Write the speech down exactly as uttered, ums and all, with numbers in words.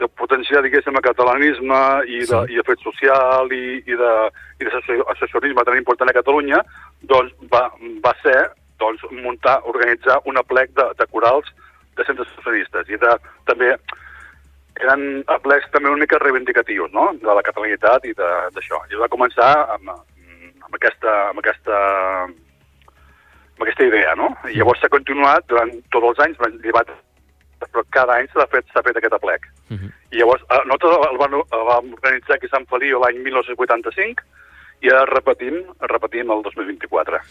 de potenciar, diguéssim, el catalanisme i de, sí. i de fet social i, i de, i d'assessorisme tan important a Catalunya, doncs va, va ser doncs, muntar, organitzar un aplec de, de corals de centres assessoristes i de, també eren aplecs també una mica reivindicatius, no?, de la catalanitat i d'això. I va començar amb, amb, aquesta, amb, aquesta, amb aquesta idea, no? I llavors s'ha continuat durant tots els anys, però cada any s'ha fet, fet aquest aplec. Uh -huh. I llavors, nosaltres el vam, el vam organitzar aquí a Sant Feliu l'any mil nou-cents vuitanta-cinc i ara repetim, repetim el dos mil vint-i-quatre.